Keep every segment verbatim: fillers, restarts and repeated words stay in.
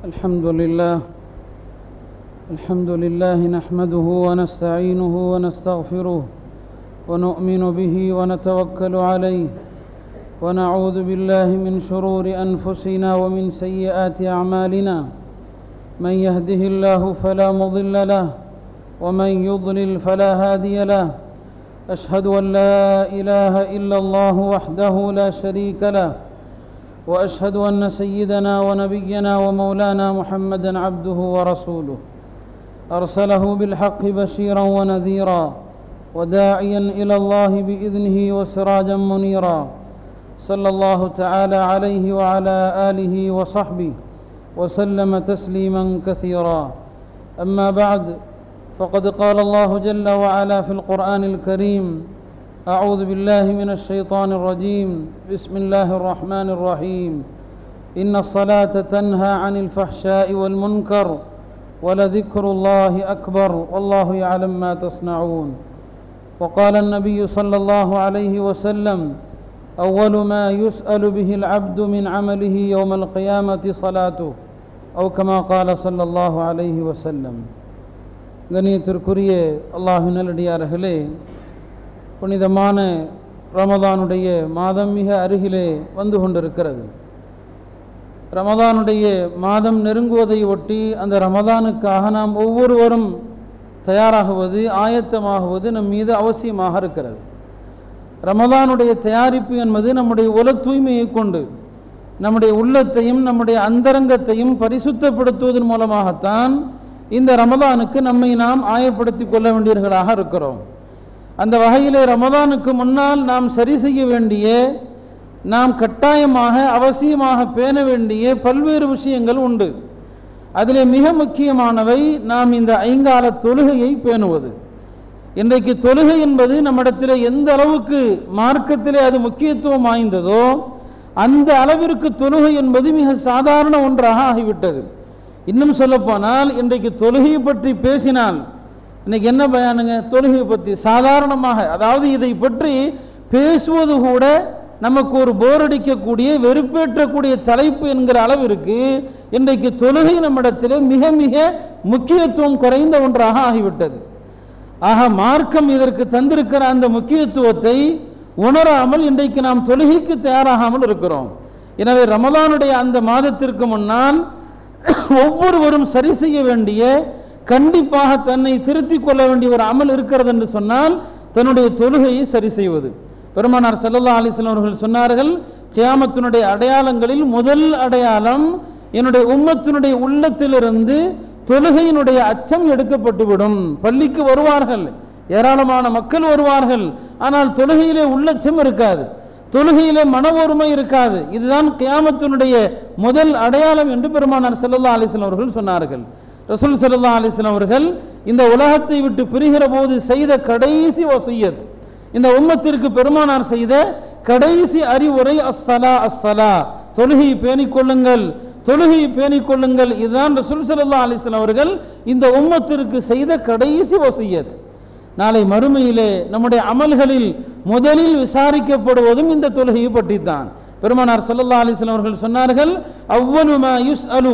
الحمد لله الحمد لله نحمده ونستعينه ونستغفره ونؤمن به ونتوكل عليه ونعوذ بالله من شرور أنفسنا ومن سيئات أعمالنا من يهده الله فلا مضل له ومن يضلل فلا هادي له أشهد أن لا إله إلا الله وحده لا شريك له وأشهد أن سيدنا ونبينا ومولانا محمدا عبده ورسوله أرسله بالحق بشيرا ونذيرا وداعيا إلى الله بإذنه وسراجا منيرا صلى الله تعالى عليه وعلى آله وصحبه وسلم تسليما كثيرا. أما بعد، فقد قال الله جل وعلا في القرآن الكريم: أعوذ بالله من الشيطان الرجيم، بسم الله الرحمن الرحيم، إن الصلاة تنهى عن الفحشاء والمنكر ولذكر الله أكبر والله يعلم ما تصنعون. وقال النبي صلى الله عليه وسلم: أول ما يسأل به العبد من عمله يوم القيامة صلاته، أو كما قال صلى الله عليه وسلم. கண்ணியத்திற்குரிய அல்லாஹ்வின் நல்லடியார்களே, புனிதமான ரமதானுடைய மாதம் மிக அருகிலே வந்து கொண்டிருக்கிறது. ரமதானுடைய மாதம் நெருங்குவதை ஒட்டி அந்த ரமதானுக்காக நாம் ஒவ்வொருவரும் தயாராகுவது, ஆயத்தமாகுவது நம் மீது அவசியமாக இருக்கிறது. ரமதானுடைய தயாரிப்பு என்பது நம்முடைய உல தூய்மையை கொண்டு நம்முடைய உள்ளத்தையும் நம்முடைய அந்தரங்கத்தையும் பரிசுத்தப்படுத்துவதன் மூலமாகத்தான் இந்த ரமதானுக்கு நம்மை நாம் ஆயப்படுத்தி கொள்ள வேண்டியவர்களாக இருக்கிறோம். அந்த வகையிலே ரமதானுக்கு முன்னால் நாம் சரி செய்ய வேண்டிய, நாம் கட்டாயமாக அவசியமாக பேண வேண்டிய பல்வேறு விஷயங்கள் உண்டு. அதிலே மிக முக்கியமானவை நாம் இந்த ஐங்கால தொழுகையை பேணுவது. இன்றைக்கு தொழுகை என்பது நம்மிடத்தில் எந்த அளவுக்கு மார்க்கத்திலே அது முக்கியத்துவம் வாய்ந்ததோ அந்த அளவிற்கு தொழுகை என்பது மிக சாதாரண ஒன்றாக ஆகிவிட்டது. இன்னும் சொல்லப்போனால் இன்றைக்கு தொழுகையை பற்றி பேசினால் இன்னைக்கு என்ன பயானுங்க? தொழுகை பற்றி சாதாரணமாக, அதாவது இதை பற்றி பேசுவது கூட நமக்கு ஒரு போர் அடிக்கக்கூடிய, வெறுப்பேற்றக்கூடிய தலைப்பு என்கிற அளவிற்கு இன்றைக்கு தொழுகை நம்மிடத்தில் மிக மிக முக்கியத்துவம் குறைந்த ஒன்றாக ஆகிவிட்டது. ஆக மார்க்கம் இதற்கு தந்திருக்கிற அந்த முக்கியத்துவத்தை உணராமல் இன்றைக்கு நாம் தொழுகைக்கு தயாராகாமல் இருக்கிறோம். எனவே ரமதானுடைய அந்த மாதத்திற்கு முன்னால் ஒவ்வொருவரும் சரி செய்ய வேண்டிய, கண்டிப்பாக தன்னை திருத்திக் கொள்ள வேண்டிய ஒரு அமல் இருக்கிறது என்று சொன்னால் தன்னுடைய தொழுகையை சரி செய்வது. பெருமானார் ஸல்லல்லாஹு அலைஹி வஸல்லம் அவர்கள் சொன்னார்கள், கியாமத்தினுடைய அடையாளங்களில் முதல் அடையாளம், என்னுடைய உம்மத்தினுடைய உள்ளத்திலிருந்து தொழுகையினுடைய அச்சம் எடுக்கப்பட்டுவிடும். பள்ளிக்கு வருவார்கள், ஏராளமான மக்கள் வருவார்கள், ஆனால் தொழுகையிலே உள்ளச்சம் இருக்காது, தொழுகையிலே மன ஒருமை இருக்காது. இதுதான் கியாமத்தினுடைய முதல் அடையாளம் என்று பெருமானார் ஸல்லல்லாஹு அலைஹி வஸல்லம் அவர்கள் சொன்னார்கள். ரசூல் ஸல்லல்லாஹு அலைஹி வஸல்லம் அவர்கள் இந்த உலகத்தை விட்டு பிரிகிற போது செய்த கடைசி வசியத், இந்த உம்மத்திற்கு பெருமானார் செய்த கடைசி அறிவுரை, அஸ்ஸலா அஸ்ஸலா, தொழுகை பேணிக் கொள்ளுங்கள், தொழுகை பேணிக் கொள்ளுங்கள். இதுதான் ரசூல் ஸல்லல்லாஹு அலைஹி வஸல்லம் அவர்கள் இந்த உம்மத்திற்கு செய்த கடைசி வசியத். நாளை மறுமையிலே நம்முடைய அமல்களில் முதலில் விசாரிக்கப்படுவதும் இந்த தொழுகையை பற்றித்தான். பெருமானார் ஸல்லல்லாஹு அலைஹி வஸல்லம் அவர்கள் சொன்னார்கள், அவ்வலு மா யுஸ்அலு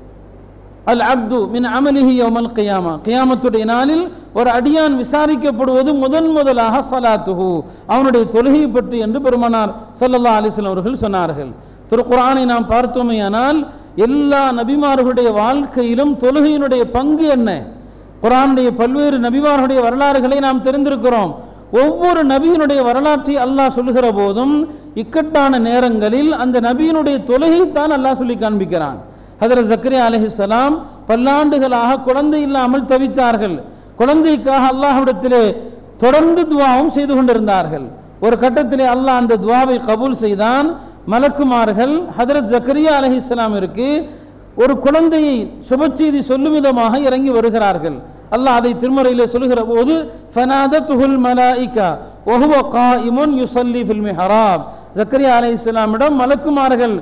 அல் அப்து மின் அமலிஹி யௌமல் கியாமா, கியாமத்துடைய நாளில் ஒரு அடியான் விசாரிக்கப்படுவது முதன் முதலாக ஸலாத்துஹு, அவனுடைய தொழுகை பற்றி என்று பெருமானார் ஸல்லல்லாஹு அலைஹி வஸல்லம் அவர்கள் சொன்னார்கள். திருக்குர்ஆனை நாம் பார்த்தோமேயானால் எல்லா நபிமார்களுடைய வாழ்க்கையிலும் தொழுகையினுடைய பங்கு என்ன? குர்ஆனுடைய பல்வேறு நபிமார்களுடைய வரலாறுகளை நாம் தெரிந்திருக்கிறோம். ஒவ்வொரு நபியினுடைய வரலாற்றை அல்லாஹ் சொல்லுகிற போதும் இக்கட்டான நேரங்களில் அந்த நபியினுடைய தொழுகை தான் அல்லாஹ் சொல்லி காண்பிக்கிறான். ஹஜ்ரத் ஜக்கரியா அலைஹிஸ்ஸலாம் பல்லாண்டுகளாக குழந்தை இல்லாமல் தவித்தார்கள். குழந்தைக்காக அல்லாஹ்விடத்திலே தொடர்ந்து துஆவும் செய்து கொண்டிருந்தார்கள். ஒரு கட்டத்திலே அல்லாஹ் அந்த துஆவை கபூல் செய்தான். மலக்குமார்கள் ஹஜ்ரத் ஜக்கரியா அலைஹிஸ்ஸலாமிற்கு ஒரு குழந்தையை சுப செய்தி சொல்லும் விதமாக இறங்கி வருகிறார்கள். அல்லாஹ் அதை திருமறையிலே சொல்லுகிற போது, ஃபனாதத்துஹுல் மலாயிகா வஹுவ காயிமுன் யுஸல்லி ஃபில் மிஹ்ராப், ஜக்கரியா அலைஹிஸ்ஸலாமிடம் மலக்குமார்கள்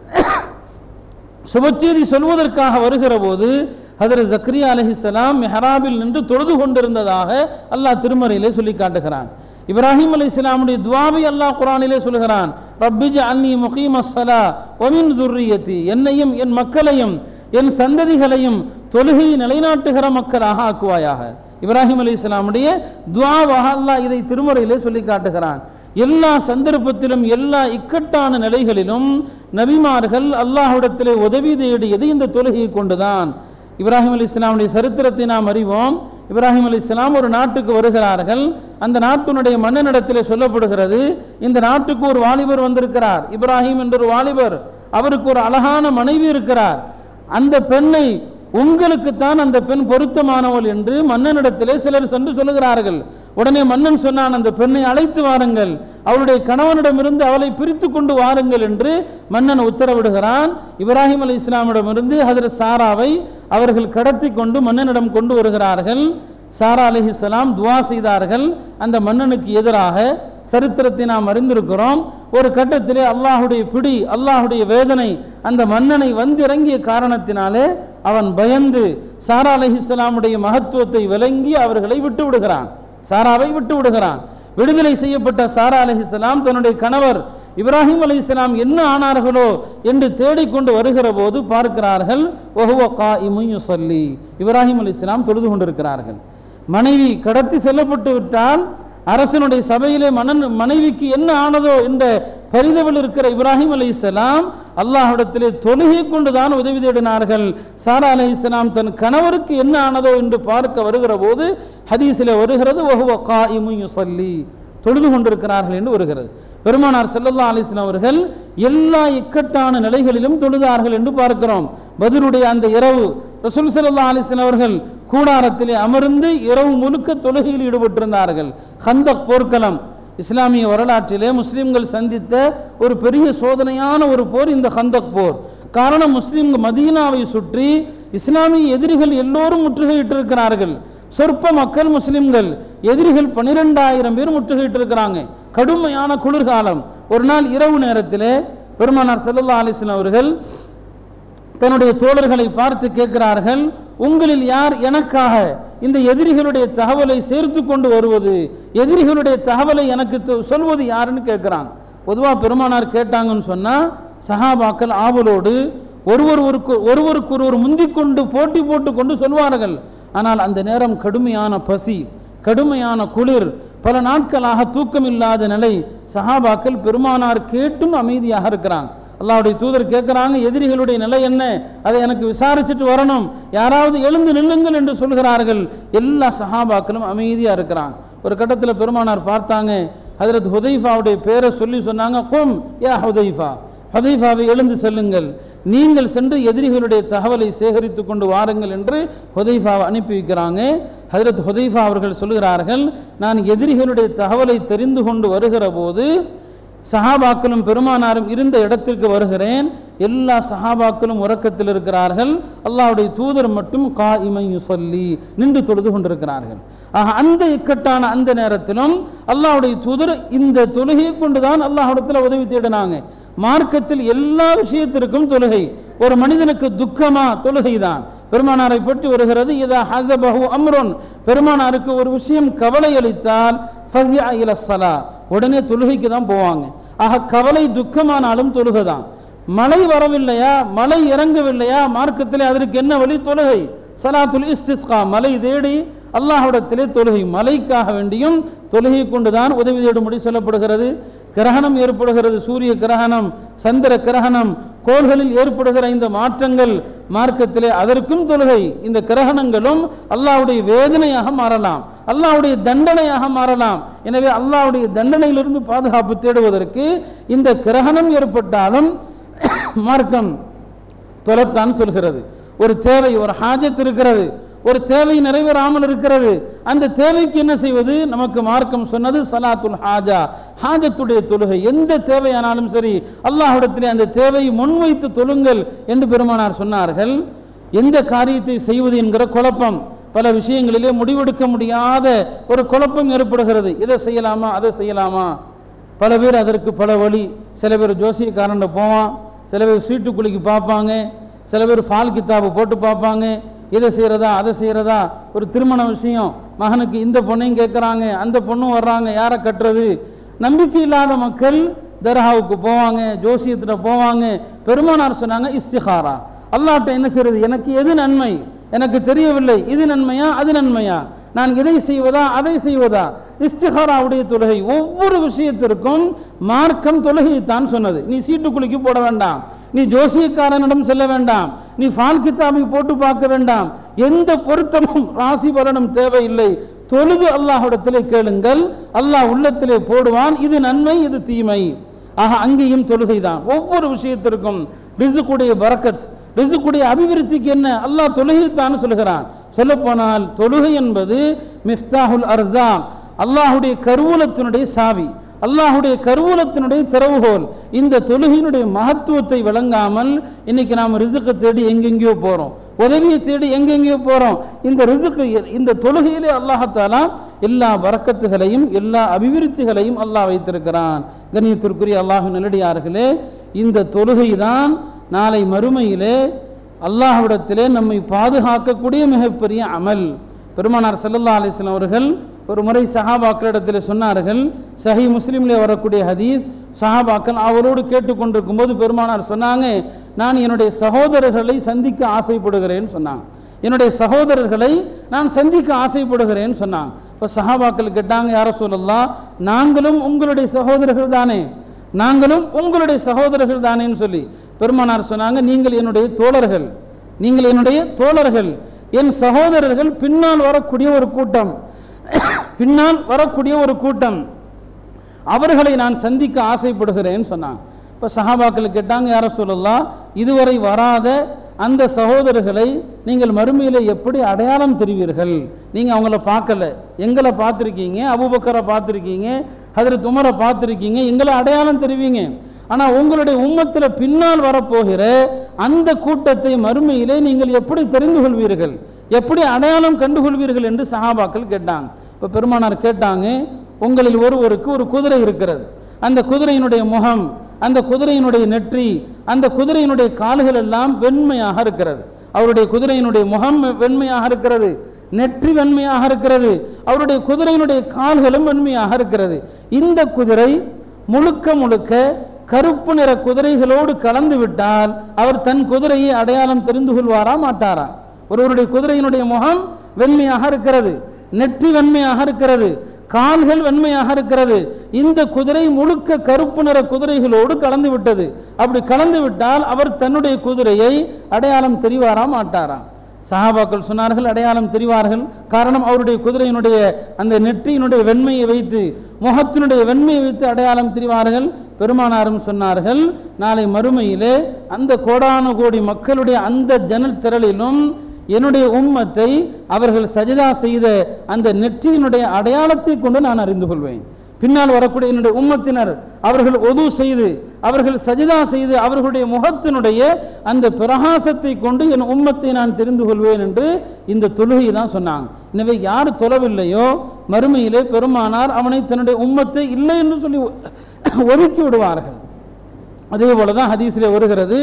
சுபச்செய்தி சொல்வதற்காக வருகிற போது ஹஜ்ரத் ஜக்கரியா அலைஹிஸ்ஸலாம் மிஹ்ராபில் நின்று தொழுது கொண்டிருந்ததாக அல்லாஹ் திருமறையிலே சொல்லி காட்டுகிறான். இப்ராஹிம் அலைஹிஸ்ஸலாமுடைய துஆவை அல்லாஹ் குர்ஆனிலே சொல்கிறான், ரப்பி ஜஅல்னி முகீமஸ்ஸலா வ மின் ذُرِّيَّتِي, என்னையும் என் மக்களையும் என் சந்ததிகளையும் தொழுகையை நிலைநாட்டுகிற மக்களாக ஆக்குவாயாக. இப்ராஹிம் அலைஹிஸ்ஸலாமுடைய துஆவாக அல்லாஹ் இதை திருமறையிலே சொல்லி காட்டுகிறான். எல்லா சந்தர்ப்பத்திலும் எல்லா இக்கட்டான நிலைகளிலும் நபிமார்கள் அல்லாஹ்விடத்திலே உதவி தேடியது இந்த தொழுகையை கொண்டுதான். இப்ராஹிம் அலைஹிஸ்ஸலாமுடைய சரித்திரத்தை நாம் அறிவோம். இப்ராஹிம் அலைஹிஸ்ஸலாம் ஒரு நாட்டுக்கு வருகிறார்கள். அந்த நாட்டினுடைய மன்னனிடத்திலே சொல்லப்படுகிறது, இந்த நாட்டுக்கு ஒரு வாலிபர் வந்திருக்கிறார், இப்ராஹிம் என்ற ஒரு வாலிபர், அவருக்கு ஒரு அழகான மனைவி இருக்கிறார், அந்த பெண்ணை உங்களுக்குத்தான் அந்த பெண் பொருத்தமானவள் என்று மன்னனிடத்திலே சிலர் சென்று சொல்லுகிறார்கள். உடனே மன்னன் சொன்னான், அந்த பெண்ணை அழைத்து வாருங்கள், அவருடைய கணவனிடமிருந்து அவளை பிரித்து கொண்டு வாருங்கள் என்று மன்னன் உத்தரவிடுகிறான். இப்ராஹிம் அலைஹிஸ்ஸலாமிடமிருந்து ஹஜ்ரத் சாராவை அவர்கள் கடத்தி கொண்டு மன்னனிடம் கொண்டு வருகிறார்கள். சாரா அலைஹிஸ்ஸலாம் துவா செய்தார்கள் அந்த மன்னனுக்கு எதிராக. சரித்திரத்தை நாம் அறிந்திருக்கிறோம். ஒரு கட்டத்திலே அல்லாஹுடைய பிடி, அல்லாஹுடைய வேதனை அந்த மன்னனை வந்திறங்கிய காரணத்தினாலே அவன் பயந்து சாரா அலைஹிஸ்ஸலாமுடைய மகத்துவத்தை விளங்கி அவர்களை விட்டு விடுகிறான், சாராவை விட்டு விடுகிறான். விடுதலை செய்யப்பட்ட சாரா அலைஹிஸ்ஸலாம் தன்னுடைய கணவர் இப்ராஹிம் அலைஹிஸ்ஸலாம் என்ன ஆனார்களோ என்று தேடிக்கொண்டு வருகிற போது பார்க்கிறார்கள், வஹுவ காயிமுன் யுஸல்லி, இப்ராஹிம் அலைஹிஸ்ஸலாம் தொழுது கொண்டிருக்கிறார்கள். மனைவி கடத்தி செல்லப்பட்டு விட்டால் அரசனுடைய சபையிலே மனன் மனைவிக்கு என்ன ஆனதோ என்ற பரிதவில் இருக்கிற இப்ராஹிம் அலைஹிஸ்ஸலாம் அல்லாஹ்விடத்திலே தொழுகை கொண்டுதான் உதவி தேடினார்கள். சாரா அலைஹிஸ்ஸலாம் தன் கணவருக்கு என்ன ஆனதோ என்று பார்க்க வருகிற போது ஹதீஸிலே வருகிறது, வஹுவ காயிமுன் யுஸல்லி, தொழுது கொண்டிருக்கிறார்கள் என்று வருகிறது. பெருமானார் ஸல்லல்லாஹு அலைஹி வஸல்லம் அவர்கள் எல்லா இக்கட்டான நிலைகளிலும் தொழுதார்கள் என்று பார்க்கிறோம். பத்ருடைய அந்த இரவு ரசூல் ஸல்லல்லாஹு அலைஹி வஸல்லம் அவர்கள் கூடாரத்திலே அமர்ந்து இரவு முழுக்க தொழுகையில் ஈடுபட்டிருந்தார்கள். கந்தக் போர்க்களம் இஸ்லாமிய வரலாற்றிலே முஸ்லிம்கள் சந்தித்த ஒரு பெரிய சோதனையான ஒரு போர் இந்த கந்தக் போர். காரணம், முஸ்லிம்கள் மதீனாவை சுற்றி இஸ்லாமிய எதிரிகள் எல்லோரும் முற்றுகையிட்டிருக்கிறார்கள். சொற்ப மக்கள் முஸ்லிம்கள், எதிரிகள் பனிரெண்டாயிரம் பேர் முற்றுகையிட்டிருக்கிறாங்க. கடுமையான குளிர்காலம். ஒரு நாள் இரவு நேரத்திலே பெருமானார் ஸல்லல்லாஹு அலைஹி வஸல்லம் அவர்கள் தன்னுடைய தோழர்களை பார்த்து கேட்கிறார்கள், உங்களில் யார் எனக்காக இந்த எதிரிகளுடைய தகவலை சேர்த்து கொண்டு வருவது, எதிரிகளுடைய தகவலை எனக்கு சொல்வது யாருன்னு கேட்கிறாங்க. பொதுவாக பெருமானார் கேட்டாங்கன்னு சொன்னா சஹாபாக்கள் ஆவலோடு ஒருவருக்கு ஒருவருக்கு ஒருவர் முந்திக்கொண்டு போட்டி போட்டு கொண்டு சொல்வார்கள். ஆனால் அந்த நேரம் கடுமையான பசி, கடுமையான குளிர், பல நாட்களாக தூக்கம் இல்லாத நிலை. சஹாபாக்கள் பெருமானார் கேட்டும் அமைதியாக இருக்கிறாங்க. அல்லாஹ்வுடைய தூதர் கேட்கிறாங்க, எதிரிகளுடைய நிலை என்ன, அதை எனக்கு விசாரிச்சுட்டு வரணும், யாராவது எழுந்து நில்லுங்கள் என்று சொல்கிறார்கள். எல்லா சஹாபாக்களும் அமைதியா இருக்கிறாங்க. ஒரு கட்டத்தில் பெருமானார் பார்த்தாங்க, ஹஜ்ரத் ஹுதைஃபாவுடைய பேரை சொல்லி சொன்னாங்க, கும் யா ஹுதைஃபா, ஹுதைஃபாவை எழுந்து செல்லுங்கள், நீங்கள் சென்று எதிரிகளுடைய தகவலை சேகரித்து கொண்டு வாருங்கள் என்று ஹுதைஃபாவை அனுப்பி வைக்கிறாங்க. ஹஜ்ரத் ஹுதைஃபா அவர்கள் சொல்கிறார்கள், நான் எதிரிகளுடைய தகவலை தெரிந்து கொண்டு வருகிற போது சஹாபாக்களும் பெருமானாரும் இருந்த இடத்திற்கு வருகிறேன். எல்லா சஹாபாக்களும் உறக்கத்தில் இருக்கிறார்கள். அல்லாஹ்வுடைய தூதர் மட்டும் காயிமன் யுஸல்லி, நின்று தொழுது கொண்டிருக்கிறார்கள். ஆக அந்த இக்கட்டான அந்த நேரத்திலும் அல்லாஹ்வுடைய தூதர் இந்த தொழுகையை கொண்டுதான் அல்லாஹ்விடத்தில் உதவி தேடினாங்க. மார்க்கத்தில் எல்லா விஷயத்திற்கும் தொழுகை. ஒரு மனிதனுக்கு துக்கமா, தொழுகை தான். பெருமானாரை பற்றி வருகிறது, இதா ஹஸபஹு அம்ருன், பெருமானாருக்கு ஒரு விஷயம் கவலை அளித்தால் ஃபஸிஅ இலா ஸலா, உடனே தொழுகைக்கு தான் போவாங்க. ஆக கவலை துக்கமானாலும் தொழுகை தான். மழை வரவில்லையா, மழை இறங்கவில்லையா, மார்க்கத்திலே அதற்கு என்ன வழி, தொழுகை. ஸலாத்துல் இஸ்திஸ்கா, மழை தேடி அல்லாஹ்விடத்திலே தொழுகை. மழைக்காக வேண்டியும் தொழுகை கொண்டுதான் உதவி தேடும்படி சொல்லப்படுகிறது. கிரகணம் ஏற்படுகிறது, சூரிய கிரகணம், சந்திர கிரகணம், கோள்களில் ஏற்படுகிற இந்த மாற்றங்கள் மார்க்கத்திலே அதற்கும் தொழுகை. இந்த கிரகணங்களும் அல்லாஹ்வுடைய வேதனையாக மாறலாம், அல்லாஹ்வுடைய தண்டனையாக மாறலாம். எனவே அல்லாஹ்வுடைய தண்டனையிலிருந்து பாதுகாப்பு தேடுவதற்கு இந்த கிரகணம் ஏற்பட்டாலும் மார்க்கம் தொலைத்தான் சொல்கிறது. ஒரு தேவை, ஒரு ஹாஜத் இருக்கிறது, ஒரு தேவை நிறைவேறாமல் இருக்கிறது, அந்த தேவைக்கு என்ன செய்வது? நமக்கு மார்க்கம் சொன்னது ஸலாத்துல் ஹாஜா, ஹாஜத்துடைய தொழுகை. எந்த தேவையானாலும் சரி அல்லாஹ்விடத்திலே அந்த தேவையை முன்வைத்து தொழுங்கள் என்று பெருமானார் சொன்னார்கள். எந்த காரியத்தை செய்வது என்கிற குழப்பம், பல விஷயங்களிலே முடிவெடுக்க முடியாத ஒரு குழப்பம் ஏற்படுகிறது. இதை செய்யலாமா, அதை செய்யலாமா, பல பேர் அதற்கு பல வழி. சில பேர் ஜோசியக்காரண்ட போவான், சில பேர் சீட்டு குலுக்கி பார்ப்பாங்க, சில பேர் ஃபால் கித்தாபு போட்டு பார்ப்பாங்க, இதை செய்கிறதா அதை செய்கிறதா. ஒரு திருமண விஷயம், மகனுக்கு இந்த பொண்ணையும் கேட்குறாங்க, அந்த பொண்ணும் வர்றாங்க, யாரை கட்டுறது. நம்பிக்கை இல்லாத மக்கள் தர்காவுக்கு போவாங்க, ஜோசியத்தில் போவாங்க. பெருமானார் சொன்னாங்க இஸ்திகாரா, அல்லாஹ்ட்ட என்ன செய்யறது? எனக்கு எது நன்மை எனக்கு தெரியவில்லை, இது நன்மையா அது நன்மையா, நான் இதை செய்வதா அதை செய்வதா? இஸ்திகாராவுடைய தொழுகை. ஒவ்வொரு விஷயத்திற்கும் மார்க்கம் தொழுகையைத்தான் சொன்னது. நீ சீட்டு குலுக்கி போட வேண்டாம், நீ ஜோசியக்காரனிடம் செல்ல வேண்டாம், நீ ஃபால் கித்தாபை போட்டு பார்க்க வேண்டாம், எந்த பொருத்தமும் ராசி பலனும் தேவையில்லை. தொழுது அல்லாஹ்விடத்திலே கேளுங்கள், அல்லாஹ் உள்ளத்திலே போடுவான், இது நன்மை இது தீமை. ஆக அங்கேயும் தொழுகை தான். ஒவ்வொரு விஷயத்திற்கும் ரிசுக்குடைய பரக்கத், ரிசுக்குடைய அபிவிருத்திக்கு என்ன அல்லாஹ் தொழுகைத்தான் சொல்கிறான். சொல்ல போனால் தொழுகை என்பது மிஃப்தாஹுல் அர்ஸா, அல்லாஹுடைய கருவூலத்தினுடைய சாவி, அல்லாஹுடைய கருவூலத்தினுடைய திறவுகோல். இந்த தொழுகையினுடைய மகத்துவத்தை விளங்காமல் இன்னைக்கு நாம் ரிசுக்கை தேடி எங்கெங்கேயோ போறோம், உதவியை தேடி எங்கெங்கேயோ போறோம். இந்த ரிசுக்கு இந்த தொழுகையிலே அல்லாஹ்தாலா எல்லா பரக்கத்துகளையும் எல்லா அபிவிருத்திகளையும் அல்லாஹ் வைத்திருக்கிறான். கண்ணியத்திற்குரிய அல்லாஹ்வின் நல்லடியார்களே, இந்த தொழுகை தான் நாளை மறுமையிலே அல்லாஹ்விடத்திலே நம்மை பாதுகாக்கக்கூடிய மிகப்பெரிய அமல். பெருமானார் ஸல்லல்லாஹு அலைஹி வஸல்லம் அவர்கள் ஒரு முறை சஹாபாக்களிடத்தில் சொன்னார்கள். சஹீ முஸ்லிம்லே வரக்கூடிய ஹதீஸ். சஹாபாக்கள் அவரோடு கேட்டுக்கொண்டிருக்கும் போது பெருமானார் சொன்னாங்க, நான் என்னுடைய சகோதரர்களை சந்திக்க ஆசைப்படுகிறேன் சொன்னாங்க. என்னுடைய சகோதரர்களை நான் சந்திக்க ஆசைப்படுகிறேன் சொன்னாங்க. இப்போ சஹாபாக்கள் கேட்டாங்க, யா ரசூலல்லாஹ், நாங்களும் உங்களுடைய சகோதரர்கள் தானே, நாங்களும் உங்களுடைய சகோதரர்கள் தானேன்னு சொல்லி பெருமானார் சொன்னாங்க, நீங்கள் என்னுடைய தோழர்கள், நீங்கள் என்னுடைய தோழர்கள், என் சகோதரர்கள் பின்னால் வரக்கூடிய ஒரு கூட்டம், பின்னால் வரக்கூடிய ஒரு கூட்டம், அவர்களை நான் சந்திக்க ஆசைப்படுகிறேன் சொன்னாங்க. இப்போ சஹாபாக்கள் கேட்டாங்க, யா ரசூலல்லாஹ், இதுவரை வராத அந்த சகோதரர்களை நீங்கள் மறுமையிலே எப்படி அடையாளம் தெரிவீர்கள்? நீங்கள் அவங்கள பார்க்கல, எங்களை பார்த்துருக்கீங்க, அபூபக்கரை பார்த்துருக்கீங்க, ஹஜ்ரத் உமரை பார்த்துருக்கீங்க, எங்களை அடையாளம் தெரிவிங்க. ஆனால் உங்களுடைய உம்மத்தில் பின்னால் வரப்போகிற அந்த கூட்டத்தை மறுமையிலே நீங்கள் எப்படி தெரிந்து கொள்வீர்கள், எப்படி அடையாளம் கண்டுகொள்வீர்கள் என்று சஹாபாக்கள் கேட்டாங்க. இப்போ பெருமானார் கேட்டாங்க, உங்களில் ஒருவருக்கு ஒரு குதிரை இருக்கிறது, அந்த குதிரையினுடைய முகம், அந்த குதிரையினுடைய நெற்றி, அந்த குதிரையினுடைய கால்கள் எல்லாம் வெண்மையாக இருக்கிறது. அவருடைய குதிரையினுடைய முகம் வெண்மையாக இருக்கிறது, நெற்றி வெண்மையாக இருக்கிறது, அவருடைய குதிரையினுடைய கால்களும் வெண்மையாக இருக்கிறது. இந்த குதிரை முழுக்க முழுக்க கருப்பு நிற குதிரைகளோடு கலந்து விட்டால் அவர் தன் குதிரையை அடையாளம் தெரிந்து கொள்வாரா மாட்டாரா? ஒருவருடைய குதிரையினுடைய முகம் வெண்மையாக இருக்கிறது, நெற்றி வெண்மையாக இருக்கிறது, கால்கள் வெண்மையாக இருக்கிறது. இந்த குதிரை முழுக்க கருப்பு நிற குதிரைகளோடு கலந்து விட்டது. அப்படி கலந்து விட்டால் அவர் தன்னுடைய குதிரையை அடையாளம் தெரிவாரா மாட்டாரா? சஹாபாக்கள் சொன்னார்கள், அடையாளம் தெரிவார்கள். காரணம், அவருடைய குதிரையினுடைய அந்த நெற்றியினுடைய வெண்மையை வைத்து, முகத்தினுடைய வெண்மையை வைத்து அடையாளம் தெரிவார்கள். பெருமானாரும் சொன்னார்கள், நாளை மறுமையிலே அந்த கோடான கோடி மக்களுடைய அந்த ஜனல் திரளிலும் என்னுடைய உம்மத்தை அவர்கள் சஜதா செய்த அந்த நெற்றியினுடைய அடையாளத்தை கொண்டு நான் அறிந்து கொள்வேன். பின்னால் வரக்கூடிய என்னுடைய உம்மத்தினர் அவர்கள் ஒது செய்து, அவர்கள் சஜதா செய்து, அவர்களுடைய முகத்தினுடைய அந்த பிரகாசத்தை கொண்டு என் உம்மத்தை நான் தெரிந்து கொள்வேன் என்று இந்த தொழுகை தான் சொன்னாங்க. எனவே யார் தொழவில்லையோ மறுமையிலே பெருமானார் அவனை தன்னுடைய உம்மத்தை இல்லை என்று சொல்லி ஒதுக்கி விடுவார்கள். அதே போலதான் ஹதீஸிலே வருகிறது,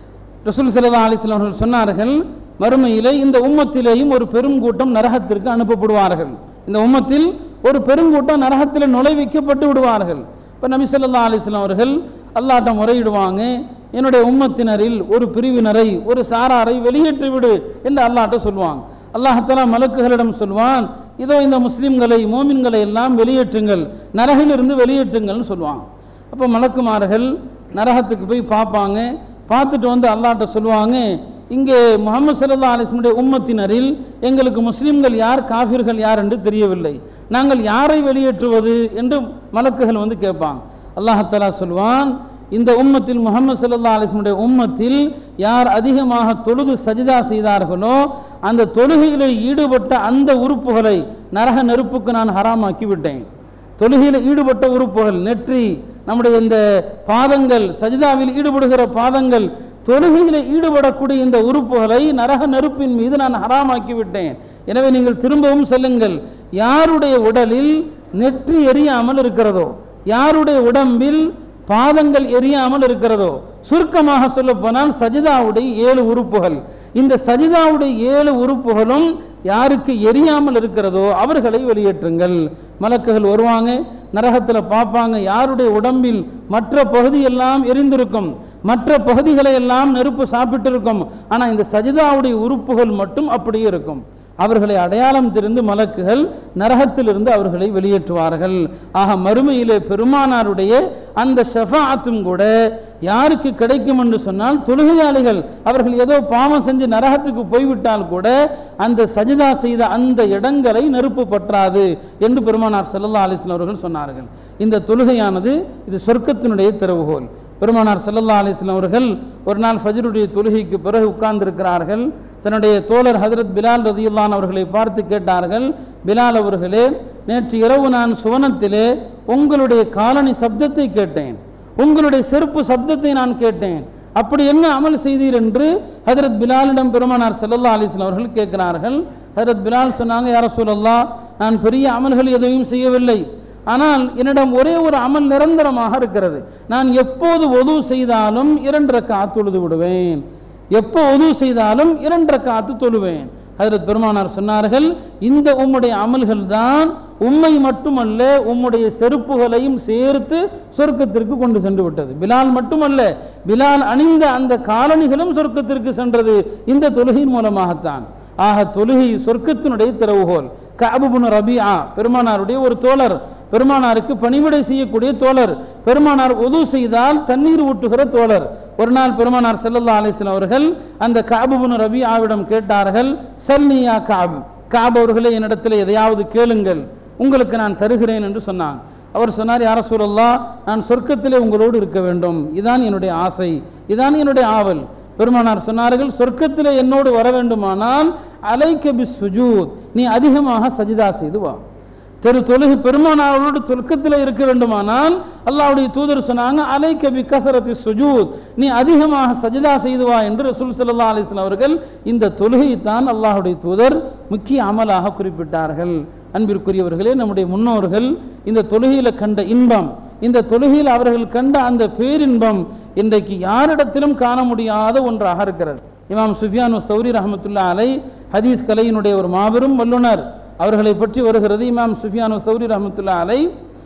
ரசூல் ஸல்லல்லாஹு அலைஹி வஸல்லம் அவர்கள் சொன்னார்கள், மறுமையிலே இந்த உம்மத்திலேயும் ஒரு பெருங்கூட்டம் நரகத்திற்கு அனுப்பப்படுவார்கள். இந்த உம்மத்தில் ஒரு பெருங்கூட்டம் நரகத்தில் நுழைவிக்கப்பட்டு விடுவார்கள். இப்போ நபி ஸல்லல்லாஹு அலைஹி வஸல்லம் அவர்கள் அல்லாஹ்ட்ட முறையிடுவாங்க, என்னுடைய உம்மத்தினரில் ஒரு பிரிவினரை, ஒரு சாராரை வெளியேற்றி விடு என்று அல்லாஹ்ட்ட சொல்லுவாங்க. அல்லாஹ் தஆலா மலக்குகளிடம் சொல்வான், இதோ இந்த முஸ்லிம்களை மோமின்களை எல்லாம் வெளியேற்றுங்கள், நரகிலிருந்து வெளியேற்றுங்கள்னு சொல்லுவாங்க. அப்போ மலக்குமார்கள் நரகத்துக்கு போய் பார்ப்பாங்க, பார்த்துட்டு வந்து அல்லாஹ்ட்ட சொல்லுவாங்க, இங்கே முஹம்மது ஸல்லல்லாஹு அலைஹி வஸல்லம் உம்மத்தினரில் எங்களுக்கு முஸ்லிம்கள் யார் காஃபிர்கள் யார் என்று தெரியவில்லை, நாங்கள் யாரை வெளியேற்றுவது என்று மலக்குகள் வந்து கேட்பாங்க. அல்லாஹ் தஆலா சொல்வான், இந்த உம்மத்தில் முஹம்மது ஸல்லல்லாஹு அலைஹி வஸல்லம் உம்மத்தில் யார் அதிகமாக தொழுது சஜிதா செய்தார்களோ அந்த தொழுகையிலே ஈடுபட்ட அந்த உறுப்புகளை நரக நெருப்புக்கு நான் ஹராமாக்கி விட்டேன். தொழுகையில் ஈடுபட்ட உறுப்புகள், நெற்றி, நம்முடைய இந்த பாதங்கள், சஜிதாவில் ஈடுபடுகிற பாதங்கள், தொழுகையில் ஈடுபடக்கூடிய இந்த உறுப்புகளை நரக நெருப்பின் மீது நான் ஹராமாக்கி விட்டேன். எனவே நீங்கள் திரும்பவும் செல்லுங்கள், யாருடைய உடலில் நெற்றி எரியாமல் இருக்கிறதோ, யாருடைய உடம்பில் பாதங்கள் எரியாமல் இருக்கிறதோ, சுருக்கமாக சொல்ல போனால் சஜிதாவுடைய ஏழு உறுப்புகள், இந்த சஜிதாவுடைய ஏழு உறுப்புகளும் யாருக்கு எரியாமல் இருக்கிறதோ அவர்களை வெளியேற்றுங்கள். மலக்குகள் வருவாங்க, நரகத்தில் பார்ப்பாங்க, யாருடைய உடம்பில் மற்ற பகுதியெல்லாம் எரிந்திருக்கும், மற்ற பகுதிகளை எல்லாம் நெருப்பு சாப்பிட்டு இருக்கும். ஆனால் இந்த சஜிதாவுடைய உறுப்புகள் மட்டும் அப்படியே இருக்கும். அவர்களை அடையாளம் தெரிந்து மலக்குகள் நரகத்திலிருந்து அவர்களை வெளியேற்றுவார்கள். ஆக மறுமையிலே பெருமானாருடைய அந்த ஷஃபாஅத்தும் கூட யாருக்கு கிடைக்கும் என்று சொன்னால், தொழுகையாளிகள். அவர்கள் ஏதோ பாவம் செஞ்சு நரகத்துக்கு போய்விட்டால் கூட அந்த சஜிதா செய்த அந்த இடங்களை நெருப்பு பற்றாது என்று பெருமானார் ஸல்லல்லாஹு அலைஹி வஸல்லம் அவர்கள் சொன்னார்கள். இந்த தொழுகையானது இது சொர்க்கத்தினுடைய திறவுகோல். பெருமானார் ஸல்லல்லாஹு அலைஹி வஸல்லம் அவர்கள் ஒரு நாள் ஃபஜ்ருடைய தொழுகைக்கு பிறகு உட்கார்ந்திருக்கிறார்கள். தன்னுடைய தோழர் ஹஜ்ரத் பிலால் ரலியல்லாஹு அன்ஹு அவர்களை பார்த்து கேட்டார்கள், பிலால் அவர்களே, நேற்று இரவு நான் சுவனத்திலே உங்களுடைய காலணி சப்தத்தை கேட்டேன், உங்களுடைய செருப்பு சப்தத்தை நான் கேட்டேன், அப்படி என்ன அமல் செய்தீர் என்று ஹஜ்ரத் பிலாலிடம் பெருமானார் ஸல்லல்லாஹு அலைஹி வஸல்லம் அவர்கள் கேட்கிறார்கள். ஹஜ்ரத் பிலால் சொன்னாங்க, யா ரசூலல்லாஹ், நான் பெரிய அமல்கள் எதையும் செய்யவில்லை, ஆனால் என்னிடம் ஒரே ஒரு அமல் நிரந்தரமாக இருக்கிறது. நான் எப்போது ஒது செய்தாலும் இரண்டு ரக்காத் தொழுது விடுவேன், எப்போ ஒது செய்தாலும் இரண்டு ரக்காத்து தொழுவேன். ஹஜ்ரத் பெருமானார் சொன்னார்கள், இந்த உம்முடைய அமல்கள் தான் உம்மை மட்டுமல்ல உம்முடைய செருப்புகளையும் சேர்த்து சொர்க்கத்திற்கு கொண்டு சென்று விட்டது. பிலால் மட்டுமல்ல, பிலால் அணிந்த அந்த காலணிகளும் சொர்க்கத்திற்கு சென்றது இந்த தொழுகையின் மூலமாகத்தான். ஆக தொழுகை சொர்க்கத்தினுடைய திறவுகோல். கஅப் இப்னு ரபீஆ பெருமானாருடைய ஒரு தோழர், பெருமானாருக்கு பணிவிடை செய்யக்கூடிய தோழர், பெருமானார் ஒது செய்தால் தண்ணீர் ஊட்டுகிற தோழர். ஒரு நாள் பெருமானார் ஸல்லல்லாஹு அலைஹி வஸல்லம் அவர்கள் அந்த கஅப் இப்னு ரபீஆவிடம் கேட்டார்கள், சல்லியா கஅப், கஅப் அவர்களே, என்னிடத்தில் எதையாவது கேளுங்கள், உங்களுக்கு நான் தருகிறேன் என்று சொன்னாங்க. அவர் சொன்னார், யா ரசூலல்லாஹ், நான் சொர்க்கத்திலே உங்களோடு இருக்க வேண்டும், இதான் என்னுடைய ஆசை, இதான் என்னுடைய ஆவல். பெருமானார் சொன்னார்கள், சொர்க்கத்திலே என்னோடு வர வேண்டுமானால் அலைக பிஸ்ஸுஜூத், நீ அதிகமாக சஜிதா செய்து வா. தெரு தொழுகை பெருமானாரோடு சொர்க்கத்தில் இருக்க வேண்டுமானால் அல்லாஹ்வுடைய தூதர் சொன்னாங்க, அலைக பிகஸரத்தி சுஜூத், நீ அதிகமாக சஜிதா செய்து வா என்று ரசூல் ஸல்லல்லாஹு அலைஹி வஸல்லம் அவர்கள் இந்த தொழுகை தான் அல்லாஹ்வுடைய தூதர் முக்கிய அமலாக குறிப்பிட்டார்கள். அன்பிற்குரியவர்களே, நம்முடைய முன்னோர்கள் இந்த தொழுகையில கண்ட இன்பம், இந்த தொழுகையில் அவர்கள் கண்ட அந்த பேரின்பம் இன்றைக்கு யாரிடத்திலும் காண முடியாத ஒன்றாக இருக்கிறது. இமாம் சுஃபியான் சௌரி ரஹ்மத்துல்லாஹி அலைஹி ஹதீஸ் கலையினுடைய ஒரு மாபெரும் வல்லுனர், அவர்களை பற்றி வருகிறது. இமாம் சுஃபியான் சௌரி ரஹ்மத்துல்லாஹி அலைஹி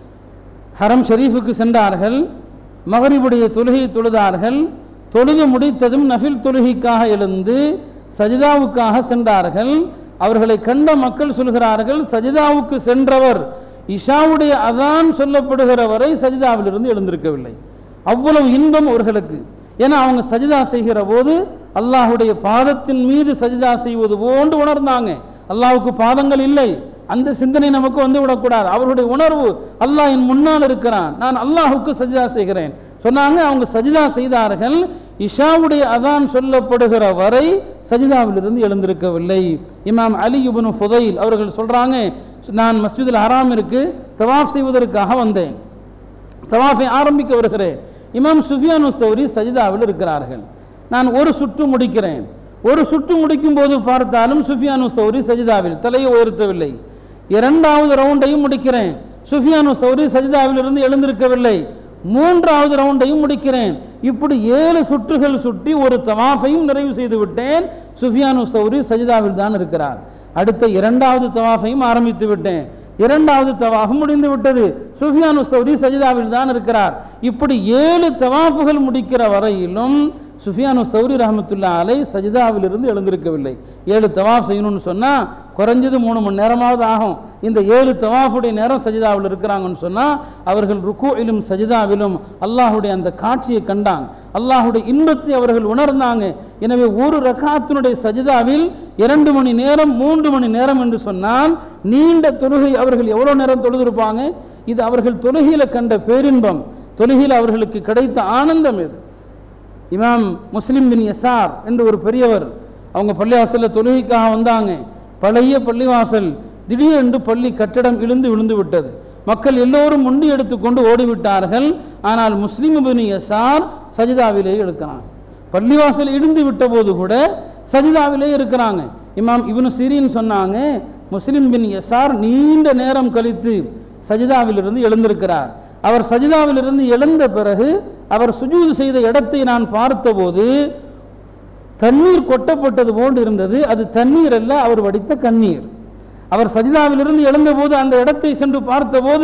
ஹரம் ஷரீஃபுக்கு சென்றார்கள், மகரிபுடைய தொழுகை தொழுதார்கள், தொழுது முடித்ததும் நஃபில் தொழுகைக்காக எழுந்து சஜிதாவுக்காக சென்றார்கள். அவர்களை கண்ட மக்கள் சொல்கிறார்கள், சஜிதாவுக்கு சென்றவர் இஷாவுடைய அதான் சொல்லப்படுகிற வரை சஜிதாவிலிருந்து எழுந்திருக்கவில்லை. அவ்வளவு இன்பம் அவர்களுக்கு. ஏன்னா அவங்க சஜிதா செய்கிற போது அல்லாஹுடைய பாதத்தின் மீது சஜிதா செய்வது போன்று உணர்ந்தாங்க. அல்லாஹுக்கு பாதங்கள் இல்லை, அந்த சிந்தனை நமக்கு வந்து விடக்கூடாது. அவர்களுடைய உணர்வு, அல்லாஹ் என் முன்னால் இருக்கிறான், நான் அல்லாஹுக்கு சஜிதா செய்கிறேன் சொன்னாங்க. அவங்க சஜிதா செய்தார்கள். இஷாவுடைய அதான் சொல்லப்படுகிற வரை சஜிதாவிலிருந்து எழுந்திருக்கவில்லை. இமாம் அலி இப்னு ஃபுதைல் அவர்கள் சொல்றாங்க, நான் மஸ்ஜிதுல் ஹராமிற்கு தவாஃப் செய்வதற்காக வந்தேன், தவாஃபை ஆரம்பிக்க வருகிறேன். இமாம் சுஃபியான் சௌரி சஜிதாவில் இருக்கிறார்கள். நான் ஒரு சுற்று முடிக்கிறேன், ஒரு சுற்று முடிக்கும் போது பார்த்தாலும் சுஃபியான் சௌரி சஜிதாவில் தலையை உயர்த்தவில்லை. இரண்டாவது ரவுண்டையும் முடிக்கிறேன், சுஃபியான் சௌரி சஜிதாவில் இருந்து எழுந்திருக்கவில்லை. மூன்றாவது ரவுண்டையும் முடிக்கிறேன். இப்படி ஏழு சுற்றுகள் சுற்றி ஒரு தவாஃபையும் நிறைவு செய்து விட்டேன். சுஃபியான் சௌரி சஜிதாவில் தான் இருக்கிறார். அடுத்த இரண்டாவது தவாஃபையும் ஆரம்பித்து விட்டேன், இரண்டாவது தவாஃபும் முடிந்து விட்டது, சுஃபியான் சௌரி சஜிதாவில் தான் இருக்கிறார். இப்படி ஏழு தவாஃபுகள் முடிக்கிற வரையிலும் சுஃபியான் சௌரி ரஹ்மத்துல்லாஹி அலைஹி சஜிதாவில் இருந்து எழுந்திருக்கவில்லை. ஏழு தவாஃப் செய்யணும்னு சொன்னா குறைஞ்சது மூணு மணி நேரமாவது ஆகும். இந்த ஏழு தவாஃபுடைய நேரம் சஜிதாவில் இருக்கிறாங்கன்னு சொன்னா அவர்கள் ருக்கூஇலும் சஜிதாவிலும் அல்லாஹுடைய அந்த காட்சியை கண்டாங்க, அல்லாஹுடைய இன்பத்தை அவர்கள் உணர்ந்தாங்க. எனவே ஒரு ரகாத்தினுடைய சஜிதாவில் இரண்டு மணி நேரம் மூன்று மணி நேரம் என்று சொன்னால் நீண்ட தொழுகை அவர்கள் எவ்வளவு நேரம் தொழுதிருப்பாங்க. இது அவர்கள் தொழுகையில கண்ட பேரின்பம், தொழுகையில் அவர்களுக்கு கிடைத்த ஆனந்தம். இது இமாம் முஸ்லிம் பின் யசார் என்று ஒரு பெரியவர், அவங்க பள்ளிவாசல்ல தொழுகைக்காக வந்தாங்க. பழைய பள்ளிவாசல், திடீரென்று பள்ளி கட்டடம் இழுந்து விழுந்து விட்டது. மக்கள் எல்லோரும் முண்டி எடுத்துக்கொண்டு ஓடிவிட்டார்கள். ஆனால் முஸ்லிம் பின் யசார் சஜிதாவிலே இருக்கிறாங்க. பள்ளிவாசல் இடிந்து விட்ட போது கூட சஜிதாவிலே இருக்கிறாங்க. இமாம் இப்னு சிரீன் சொன்னாங்க, முஸ்லிம் பின் யசார் நீண்ட நேரம் கழித்து சஜிதாவிலிருந்து எழுந்திருக்கிறார். அவர் சஜிதாவிலிருந்து எழுந்த பிறகு அவர் சுஜூது செய்த இடத்தை நான் பார்த்தபோது தண்ணீர் கொட்டப்பட்டது போன்று இருந்தது. அது தண்ணீர் அல்ல, அவர் வடித்த கண்ணீர். அவர் சஜிதாவிலிருந்து எழுந்த போது அந்த இடத்தை சென்று பார்த்தபோது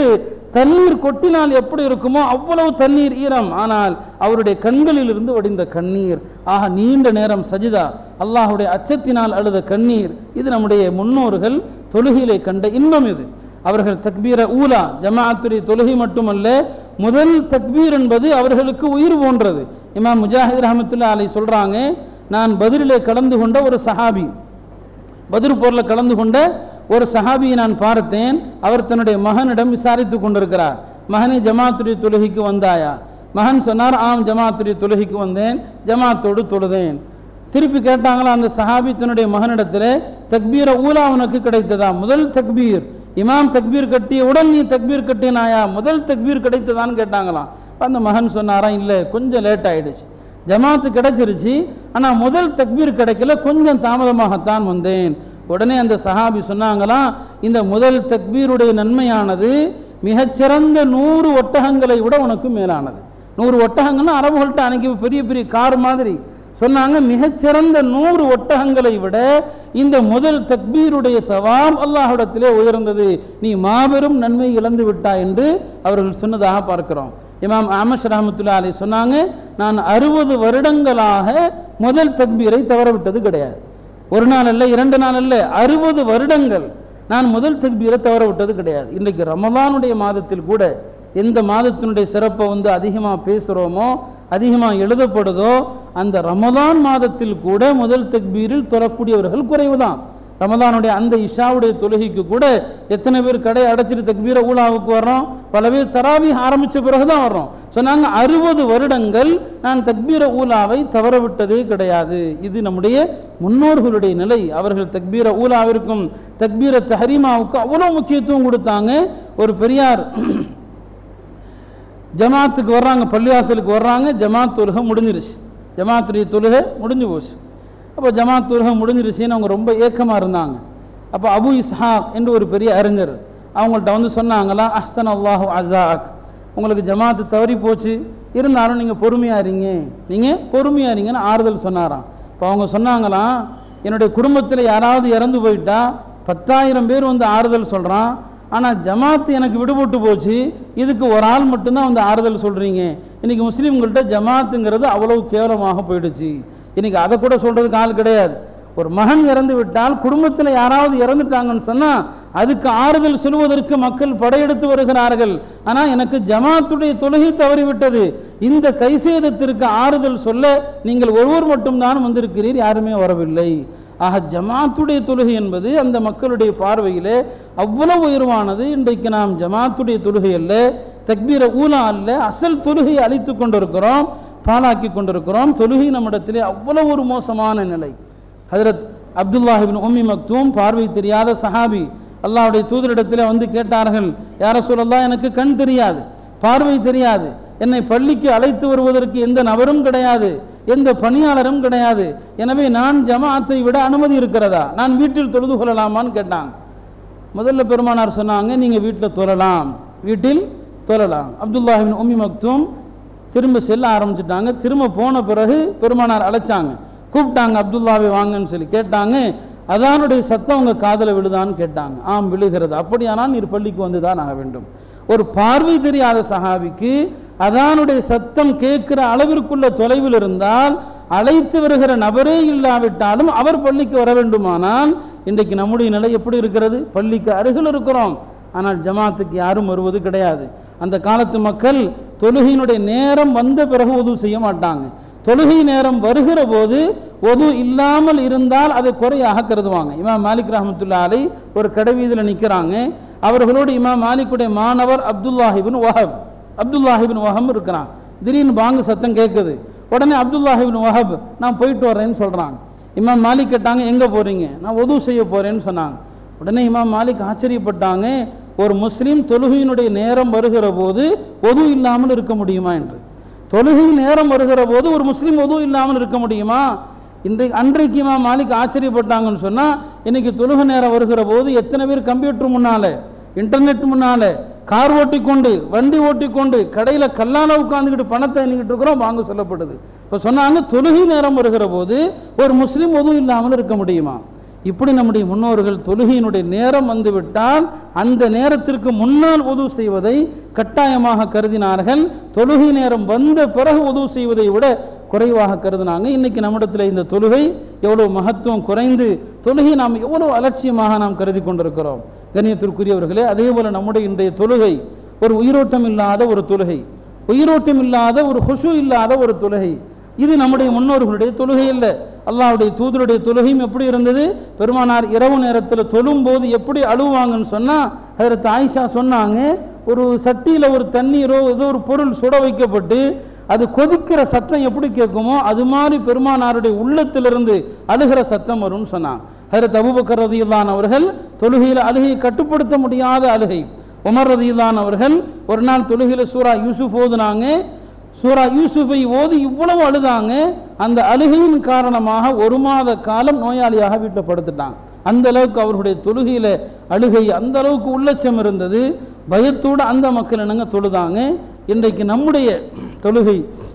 தண்ணீர் கொட்டினால் எப்படி இருக்குமோ அவ்வளவு தண்ணீர் ஈரம். ஆனால் அவருடைய கண்களில் இருந்து வடிந்த கண்ணீர், ஆக நீண்ட நேரம் சஜிதா, அல்லாஹுடைய அச்சத்தினால் அழுத கண்ணீர். இது நம்முடைய முன்னோர்கள் தொழுகையிலே கண்ட இன்பம். இது அவர்கள் தக்பீர ஊலா, ஜமாஅத்துடைய தொழுகை மட்டுமல்ல, முதல் தக்பீர் என்பது அவர்களுக்கு உயிர் போன்றது. இமாம் முஜாஹித் ரஹ்மத்துல்லாஹி அலைஹி சொல்றாங்க, நான் பத்ரிலே கலந்து கொண்ட ஒரு சஹாபி, பத்ர் போர்ல கலந்து கொண்ட ஒரு சஹாபியை நான் பார்த்தேன். அவர் தன்னுடைய மகனிடம் விசாரித்து கொண்டிருக்கிறார், மகனே ஜமாத்துடைய தொழுகைக்கு வந்தாயா? மகன் சொன்னார், ஆம் ஜமாத்துடைய தொழுகைக்கு வந்தேன், ஜமாத்தோடு தொழுதேன். திருப்பி கேட்டாங்களா அந்த சஹாபி தன்னுடைய மகனிடத்தில், தக்பீர ஊலா உனக்கு கிடைத்ததா? முதல் தக்பீர் இமாம் தக்பீர் கட்டியவுடன் நீ தக்பீர் கட்டினாயா? முதல் தக்பீர் கிடைத்ததான்னு கேட்டாங்களாம். அந்த மகன் சொன்னாரா, இல்லை கொஞ்சம் லேட் ஆயிடுச்சு, ஜமாத்து கிடைச்சிருச்சு, ஆனால் முதல் தக்பீர் கிடைக்கல, கொஞ்சம் தாமதமாகத்தான் வந்தேன். உடனே அந்த சஹாபி சொன்னாங்களாம், இந்த முதல் தக்பீருடைய நன்மையானது மிகச்சிறந்த நூறு ஒட்டகங்களை விட உனக்கு மேலானது. நூறு ஒட்டகங்கள்னா அரபுகள்கிட்ட அன்னைக்கு பெரிய பெரிய கார் மாதிரி சொன்னாங்க. மிகச்சிறந்த நூறு ஒட்டகங்களை விட இந்த முதல் தக்பீருடைய சவாப் அல்லாஹ்விடத்திலே உயர்ந்தது, நீ மாபெரும் நன்மை இழந்து விட்டாய் என்று அவர்கள் சொன்னதாக பார்க்கிறோம். இமாம் அஹ்மத் ரஹ்மத்துல்லாஹி அலைஹி சொன்னாங்க, நான் அறுபது வருடங்களாக முதல் தக்பீரை தவறவிட்டது கிடையாது. ஒரு நாள் அல்ல, இரண்டு நாள் அல்ல, அறுபது வருடங்கள் நான் முதல் தக்பீரை தவற விட்டது கிடையாது. இன்றைக்கு ரமலானுடைய மாதத்தில் கூட எந்த மாதத்தினுடைய சிறப்பை வந்து அதிகமாக பேசுகிறோமோ, அதிகமாக எழுதப்படுதோ, அந்த ரமலான் மாதத்தில் கூட முதல் தக்பீரில் தொழக்கூடியவர்கள் குறைவுதான். ரமலானுடைய அந்த இஷாவுடைய தொழுகைக்கு கூட எத்தனை பேர் கடை அடைச்சிட்டு தக்பீர ஊலாவுக்கு வர்றோம், பல பேர் தராவி ஆரம்பித்த பிறகுதான் வர்றோம். சொன்னாங்க, அறுபது வருடங்கள் நான் தக்பீர ஊலாவை தவற விட்டதே கிடையாது. இது நம்முடைய முன்னோர்களுடைய நிலை. அவர்கள் தக்பீர ஊலாவிற்கும் தக்பீர தஹரீமாவுக்கு அவ்வளோ முக்கியத்துவம் கொடுத்தாங்க. ஒரு பெரியார் ஜமாத்துக்கு வர்றாங்க, பள்ளிவாசலுக்கு வர்றாங்க, ஜமாத் தொழுகை முடிஞ்சிருச்சு, ஜமாத்துடைய தொழுகை முடிஞ்சு போச்சு. அப்போ ஜமாத் தொழுகை முடிஞ்சிருச்சுன்னு அவங்க ரொம்ப ஏக்கமாக இருந்தாங்க. அப்போ அபு இஸ்ஹாக் என்று ஒரு பெரிய அறிஞர் அவங்கள்ட்ட வந்து சொன்னாங்களா, அஹ்சன் அல்லாஹு அஸாக், உங்களுக்கு ஜமாத்து தவறி போச்சு, இருந்தாலும் நீங்கள் பொறுமையாக இருங்க, நீங்கள் பொறுமையாக இருங்கன்னு ஆறுதல் சொன்னாராம். இப்போ அவங்க சொன்னாங்களாம், என்னுடைய குடும்பத்தில் யாராவது இறந்து போயிட்டா பத்தாயிரம் பேர் வந்து ஆறுதல் சொல்கிறான், ஆனால் ஜமாத்து எனக்கு விடுபட்டு போச்சு, இதுக்கு ஒரு ஆள் மட்டும்தான் வந்து ஆறுதல் சொல்கிறீங்க. இன்றைக்கி முஸ்லீம்கள்ட்ட ஜமாத்துங்கிறது அவ்வளவு கேவலமாக போயிடுச்சு. இன்றைக்கி அதை கூட சொல்கிறதுக்கு ஆள் கிடையாது. ஒரு மகன் இறந்து விட்டால், குடும்பத்தில் யாராவது இறந்துட்டாங்கன்னு சொன்னால் அதுக்கு ஆறுதல் சொல்வதற்கு மக்கள் படையெடுத்து வருகிறார்கள். ஆனால் எனக்கு ஜமாத்துடைய தொழுகை தவறிவிட்டது, இந்த கைசேதத்திற்கு ஆறுதல் சொல்ல நீங்கள் ஒருவர் மட்டும்தான் வந்திருக்கிறீர், யாருமே வரவில்லை. ஆக ஜமாத்துடைய தொழுகை என்பது அந்த மக்களுடைய பார்வையிலே அவ்வளவு உயர்வானது. இன்றைக்கு நாம் ஜமாத்துடைய தொழுகை அல்ல, தக்பீர ஊலா அல்ல, அசல் தொழுகையை அழித்து கொண்டிருக்கிறோம், பாலாக்கி கொண்டிருக்கிறோம். தொழுகை நம்மிடத்திலே அவ்வளவு ஒரு மோசமான நிலை. ஹஜ்ரத் அப்துல்லாஹ் இப்னு உம்மி மக்தூம் பார்வை தெரியாத சஹாபி அல்லாஹ்வுடைய தூதரிடத்தில் வந்து கேட்டார்கள், யா ரசூலல்லாஹ், எனக்கு கண் தெரியாது, பார்வை தெரியாது, என்னை பள்ளிக்கு அழைத்து வருவதற்கு எந்த நபரும் கிடையாது, எந்த பணியாளரும் கிடையாது, எனவே நான் ஜமாஅத்தை விட அனுமதி இருக்கிறதா, நான் வீட்டில் தொழுது கொள்ளலாமான்னு கேட்டாங்க. முதல்ல பெருமானார் சொன்னாங்க, நீங்கள் வீட்டில் தொழலாம், வீட்டில் தொழலாம். அப்துல்லாஹ் இப்னு உம்மி மக்தூம் திரும்ப செல்ல ஆரம்பிச்சுட்டாங்க. திரும்ப போன பிறகு பெருமானார் அழைச்சாங்க, கூப்பிட்டாங்க, அப்துல்லாவை வாங்கன்னு சொல்லி கேட்டாங்க. அதானுடைய சத்தம் உங்க காதல விழுதான்னு கேட்டாங்க. ஆம் விழுகிறது. அப்படியானால் நீர் பள்ளிக்கு வந்து தான் ஆக வேண்டும். ஒரு பார்வை தெரியாத சஹாபிக்கு அதானுடைய சத்தம் கேட்கிற அளவிற்குள்ள தொலைவில் இருந்தால், அழைத்து வருகிற நபரே இல்லாவிட்டாலும் அவர் பள்ளிக்கு வர வேண்டுமானால், இன்றைக்கு நம்முடைய நிலை எப்படி இருக்கிறது? பள்ளிக்கு அருகில் இருக்கிறோம், ஆனால் ஜமாத்துக்கு யாரும் வருவது கிடையாது. அந்த காலத்து மக்கள் தொழுகையினுடைய நேரம் வந்த பிறகு உது செய்ய மாட்டாங்க. தொழுகை நேரம் வருகிற போது ஒது இல்லாமல் இருந்தால் அதை குறையாக கருதுவாங்க. இமாம் மாலிக் ரஹ்மத்துல்லாஹி அலைஹி ஒரு கடைவீதியில் நிற்கிறாங்க. அவர்களோடு இமாம் மாலிக்குடைய மாணவர் அப்துல்லாஹ் இப்னு வஹப் அப்துல்லாஹ் இப்னு வஹப் இருக்கிறான். திடீர்னு பாங்கு சத்தம் கேட்குது. உடனே அப்துல்லாஹ் இப்னு வஹப் நான் போயிட்டு வரேன்னு சொல்கிறாங்க. இமாம் மாலிக் கேட்டாங்க, எங்கே போகிறீங்க? நான் ஒது செய்ய போகிறேன்னு சொன்னாங்க. உடனே இமாம் மாலிக் ஆச்சரியப்பட்டாங்க, ஒரு முஸ்லீம் தொழுகையினுடைய நேரம் வருகிற போது ஒது இல்லாமல் இருக்க முடியுமா என்று. தொழுகை நேரம் வருகிற போது ஒரு முஸ்லீம் ஒது இல்லாமல் இருக்க முடியுமா? இன்றைக்கு அன்றைக்கு இமாம் மாலிக் ஆச்சரியப்பட்டாங்கன்னு சொன்னால், இன்னைக்கு தொழுகை நேரம் வருகிற போது எத்தனை பேர் கம்ப்யூட்டர் முன்னாலே, இன்டர்நெட் முன்னாலே, கார் ஓட்டிக்கொண்டு, வண்டி ஓட்டிக்கொண்டு, கடையில் கல்லால உட்காந்துக்கிட்டு பணத்தை எண்ணிக்கிட்டு இருக்கிறோம், வாங்க சொல்லப்படுது. இப்போ சொன்னாங்க, தொழுகை நேரம் வருகிற போது ஒரு முஸ்லீம் ஒது இல்லாமல் இருக்க முடியுமா? இப்படி நம்முடைய முன்னோர்கள் தொழுகையினுடைய நேரம் வந்துவிட்டால் அந்த நேரத்திற்கு முன்னால் உது செய்வதை கட்டாயமாக கருதினார்கள். தொழுகை நேரம் வந்த பிறகு உது செய்வதை விட குறைவாக கருதினாங்க. இன்னைக்கு நம்மிடத்தில் இந்த தொழுகை எவ்வளவு மகத்துவம் குறைந்து தொழுகை நாம் எவ்வளவு அலட்சியமாக நாம் கருதி கொண்டிருக்கிறோம். கண்ணியத்திற்குரியவர்களே, அதே போல நம்முடைய இன்றைய தொழுகை ஒரு உயிரோட்டம் இல்லாத ஒரு தொழுகை, உயிரோட்டம் இல்லாத ஒரு ஹுஷு இல்லாத ஒரு தொழுகை. இது நம்முடைய முன்னோர்களுடைய தொழுகை அல்ல. அல்லாஹ்வுடைய தூதருடைய தொழுகையும் எப்படி இருந்தது? பெருமானார் இரவு நேரத்தில் தொழும் போது எப்படி அழுவாங்கன்னு சொன்னா, ஹஜ்ரத் ஆயிஷா சொன்னாங்க, ஒரு சட்டியில ஒரு தண்ணீரோ ஏதோ ஒரு பொருள் சுட வைக்கப்பட்டு அது கொதிக்கிற சத்தம் எப்படி கேட்குமோ அது மாதிரி பெருமானாருடைய உள்ளத்திலிருந்து அழுகிற சத்தம் வரும்னு சொன்னாங்க. ஹஜ்ரத் அபூபக்கர் ரலியல்லாஹு அன்ஹு அவர்கள் தொழுகையில் அழுகையை கட்டுப்படுத்த முடியாத அழுகை. உமர் ரலியல்லாஹு அன்ஹு அவர்கள் ஒரு நாள் தொழுகையில சூரா யூசுப் ஓதுனாங்க. சூரா யூசுஃபை ஓதி இவ்வளவு அழுதாங்க. அந்த அழுகையின் காரணமாக ஒரு மாத காலம் நோயாளியாக வீட்டில் படுத்துட்டாங்க. அந்த அளவுக்கு அவர்களுடைய தொழுகையில அழுகை, அந்த அளவுக்கு உள்ளச்சம் இருந்தது. பயத்தோடு அந்த மக்கள் என்னங்க தொழுதாங்க. இன்றைக்கு நம்முடைய தொழுகை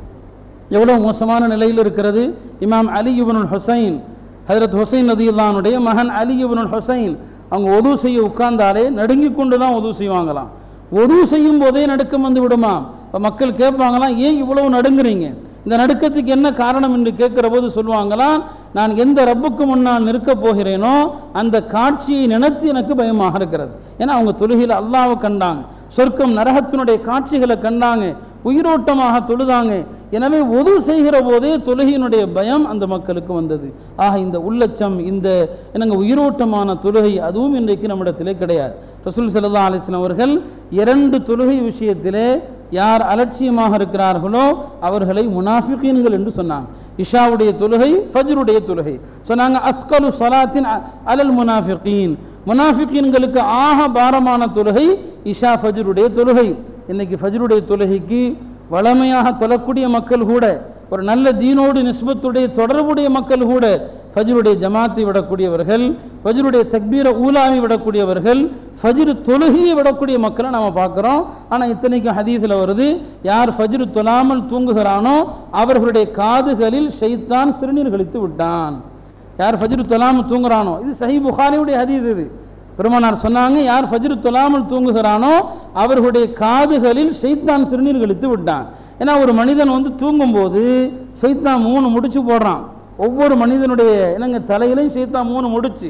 எவ்வளவு மோசமான நிலையில் இருக்கிறது. இமாம் அலி இப்னுல் ஹுசைன், ஹஜ்ரத் ஹுசைன் ரலியல்லாஹு அன்ஹுடைய மகன் அலி இப்னுல் ஹுசைன், அவங்க ஒது செய்ய உட்கார்ந்தாலே நடுங்கி கொண்டு தான் ஒது செய்வாங்களாம். ஒது செய்யும் போதே நடுக்கம் வந்து விடுமா? இப்போ மக்கள் கேட்பாங்களாம், ஏன் இவ்வளவு நடுங்குறீங்க, இந்த நடுக்கத்துக்கு என்ன காரணம் என்று கேட்கிற போது சொல்லுவாங்களாம், நான் எந்த ரப்புக்கு முன்னால் நிற்கப் போகிறேனோ அந்த காட்சியை நினைத்து எனக்கு பயமாக இருக்கிறது. ஏன்னா அவங்க தொழுகையில் அல்லாஹ்வை கண்டாங்க, சொர்க்கம் நரகத்தினுடைய காட்சிகளை கண்டாங்க, உயிரோட்டமாக தொழுதாங்க. எனவே ஒது செய்கிற போதே தொழுகையினுடைய பயம் அந்த மக்களுக்கு வந்தது. ஆக இந்த உள்ளச்சம், இந்த என்னங்க உயிரோட்டமான தொழுகை அதுவும் இன்றைக்கு நம்மிடத்திலே கிடையாது. ரசூல் ஸல்லல்லாஹு அலைஹி வஸல்லம் அவர்கள் இரண்டு தொழுகை விஷயத்திலே யார் அலட்சியமாக இருக்கிறார்களோ அவர்களை முனாஃபிகீன்கள் என்று சொன்னாங்க. இஷாவுடைய தொழுகை, ஃபஜ்ருடைய தொழுகை சொன்னாங்க. அஸ்கலு ஸலாத்தின் அலல் முனாஃபிகீன், முனாஃபிகீன்களுக்கு ஆக பாரமான தொழுகை இஷா ஃபஜ்ருடைய தொழுகை. இன்னைக்கு ஃபஜ்ருடைய தொழுகைக்கு வளமையாக தொழக்கூடிய மக்கள் கூட, ஒரு நல்ல தீனோடு நிஸ்பத்துடைய தொடர்புடைய மக்கள் கூட ஃபஜ்ருடைய ஜமாத்தை விடக்கூடியவர்கள், ஃபஜ்ருடைய தக்பீர ஊலாவை விடக்கூடியவர்கள், ஃபஜ்ரு தொழுகையை விடக்கூடிய மக்களை நம்ம பார்க்குறோம். ஆனால் இத்தனைக்கும் ஹதீஸில் வருது, யார் ஃபஜ்ரு தொழாமல் தூங்குகிறானோ அவர்களுடைய காதுகளில் ஷைத்தான் சிறுநீர் கழித்து விட்டான். யார் ஃபஜ்ரு தொழாமல் தூங்குறானோ, இது சஹீஹ் புகாரியுடைய ஹதீஸ். இது பெருமானார் சொன்னாங்க, யார் ஃபஜ்ரு தொழாமல் தூங்குகிறானோ அவர்களுடைய காதுகளில் ஷைத்தான் சிறுநீர் கழித்து விட்டான். ஏன்னா ஒரு மனிதன் வந்து தூங்கும்போது ஷைத்தான் மூணு முடிச்சு போடுறான். ஒவ்வொரு மனிதனுடைய என்னங்க தலையிலையும் ஷைத்தான் மூணு முடிச்சு,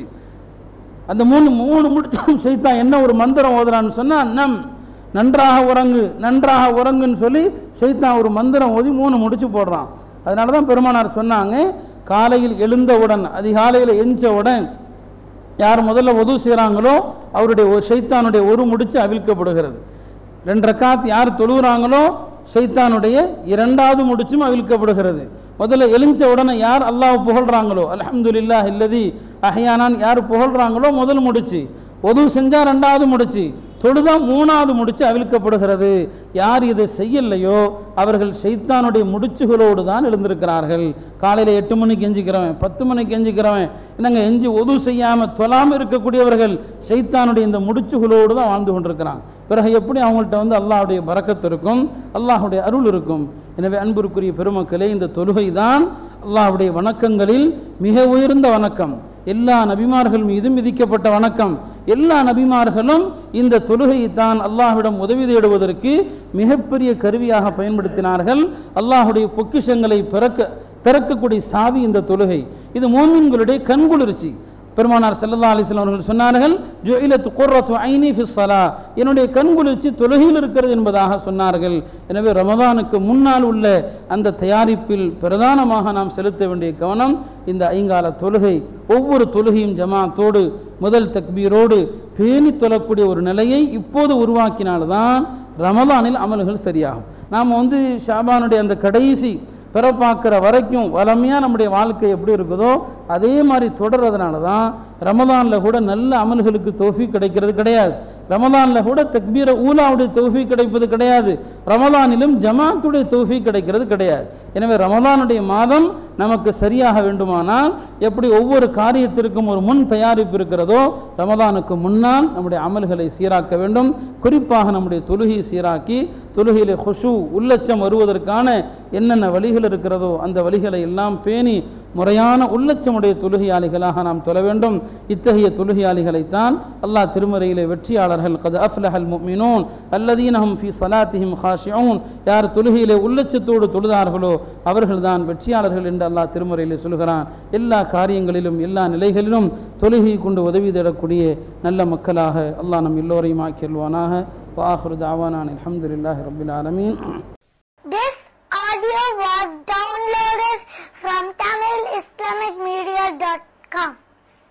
அந்த மூணு மூணு முடிச்சும் ஷைத்தான் என்ன ஒரு மந்திரம் ஓதுறான்னு சொன்னா, நம் நன்றாக உறங்கு நன்றாக உறங்குன்னு சொல்லி ஷைத்தான் ஒரு மந்திரம் ஓதி மூணு முடிச்சு போடுறான். அதனால தான் பெருமானார் சொன்னாங்க, காலையில் எழுந்தவுடன் அதிகாலையில் எஞ்சவுடன் யார் முதல்ல ஒது செய்கிறாங்களோ அவருடைய ஒரு ஷைத்தானுடைய ஒரு முடிச்சு அவிழ்க்கப்படுகிறது. ரெண்டு ரக்காத் யார் தொழுகிறாங்களோ ஷைத்தானுடைய இரண்டாவது முடிச்சும் அவிழ்க்கப்படுகிறது. முதல்ல எழுஞ்ச உடனே யார் அல்லாஹ் புகழ்றாங்களோ, அல்ஹம்துலில்லாஹ் இல்லதி அஹ்யானான் யார் புகழ்றாங்களோ முதல் முடிச்சு, ஒது செஞ்சா ரெண்டாவது முடிச்சு, தொழுதா மூணாவது முடிச்சு அவிழ்க்கப்படுகிறது. யார் இதை செய்யலையோ அவர்கள் ஷைத்தானுடைய முடிச்சுகளோடு தான் எழுந்திருக்கிறார்கள். காலையில் எட்டு மணிக்கு எஞ்சிக்கிறவன், பத்து மணிக்கு எஞ்சிக்கிறவன், என்னங்க எஞ்சி ஒது செய்யாமல் தொழாமல் இருக்கக்கூடியவர்கள் ஷைத்தானுடைய இந்த முடிச்சுகளோடு தான் வாழ்ந்து கொண்டிருக்கிறாங்க. பிறகு எப்படி அவங்கள்ட்ட வந்து அல்லாஹ்வுடைய பரக்கத்து இருக்கும், அல்லாஹ்வுடைய அருள் இருக்கும்? எனவே அன்பிற்குரிய பெருமக்களே, இந்த தொழுகை தான் அல்லாஹ்வுடைய வணக்கங்களில் மிக உயர்ந்த வணக்கம். எல்லா நபிமார்கள் மீதும் விதிக்கப்பட்ட வணக்கம். எல்லா நபிமார்களும் இந்த தொழுகையை தான் அல்லாஹ்விடம் உதவி தேடுவதற்கு மிகப்பெரிய கருவியாக பயன்படுத்தினார்கள். அல்லாஹ்வுடைய பொக்கிஷங்களை பிறக்க திறக்கக்கூடிய சாவி இந்த தொழுகை. இது மோமின்களுடைய கண்குளிர்ச்சி. பெருமானார் ஸல்லல்லாஹு அலைஹி வஸல்லம் அவர்கள் சொன்னார்கள், ஜுஇலத் குர்ரத்து ஐனி ஃபிஸ் ஸலா, என்னுடைய கண்குளிர்ச்சி தொழுகையில் இருக்கிறது என்பதாக சொன்னார்கள். எனவே ரமதானுக்கு முன்னால் உள்ள அந்த தயாரிப்பில் பிரதானமாக நாம் செலுத்த வேண்டிய கவனம் இந்த ஐங்கால தொழுகை. ஒவ்வொரு தொழுகையும் ஜமாத்தோடு முதல் தக்பீரோடு பேணி தொழக்கூடிய ஒரு நிலையை இப்போது உருவாக்கினால்தான் ரமதானில் அமல்கள் சரியாகும். நாம் வந்து ஷாபானுடைய அந்த கடைசி பிறப்பாக்குற வரைக்கும் வளமையாக நம்முடைய வாழ்க்கை எப்படி இருக்குதோ அதே மாதிரி தொடர்றதுனால தான் ரமதானில் கூட நல்ல அமல்களுக்கு தௌஃபீக் கிடைக்கிறது கிடையாது. ரமதானில் கூட தக்பீர ஊலாவுடைய தௌஃபீக் கிடைப்பது கிடையாது. ரமதானிலும் ஜமாத்துடைய தௌஃபீக் கிடைக்கிறது கிடையாது. எனவே ரமதானுடைய மாதம் நமக்கு சரியாக வேண்டுமானால் எப்படி ஒவ்வொரு காரியத்திற்கும் ஒரு முன் தயாரிப்பு இருக்கிறதோ ரமதானுக்கு முன்னால் நம்முடைய அமல்களை சீராக்க வேண்டும். குறிப்பாக நம்முடைய தொழுகையை சீராக்கி தொழுகையிலே ஹுஷு உள்ளச்சம் வருவதற்கான என்னென்ன வழிகள் இருக்கிறதோ அந்த வழிகளை எல்லாம் பேணி முறையான உள்ளச்சமுடைய தொழுகையாளிகளாக நாம் தொழ வேண்டும். இத்தகைய தொழுகையாளிகளைத்தான் அல்லாஹ் திருமறையிலே வெற்றியாளர்கள் கத் அஃப்லஹல் முஃமினூன் அல்லதீனஹும் ஃபீ ஸலாத்திஹிம் காஷிஊன், யார் தொழுகையிலே உள்ளச்சத்தோடு தொழுதார்களோ அவர்கள்தான் வெற்றியாளர்கள் என்று அல்லாஹ் திருமறையிலே சொல்கிறான். எல்லா காரியங்களிலும் எல்லா நிலைகளிலும் தொழுகை கொண்டு உதவி தேடக்கூடிய நல்ல மக்களாக அல்லாஹ் நம் எல்லோரையும் ஆக்கியல்வானாக. வ ஆகிரு தஅவானா அல்ஹம்துலில்லாஹி ரப்பில் ஆலமீன்.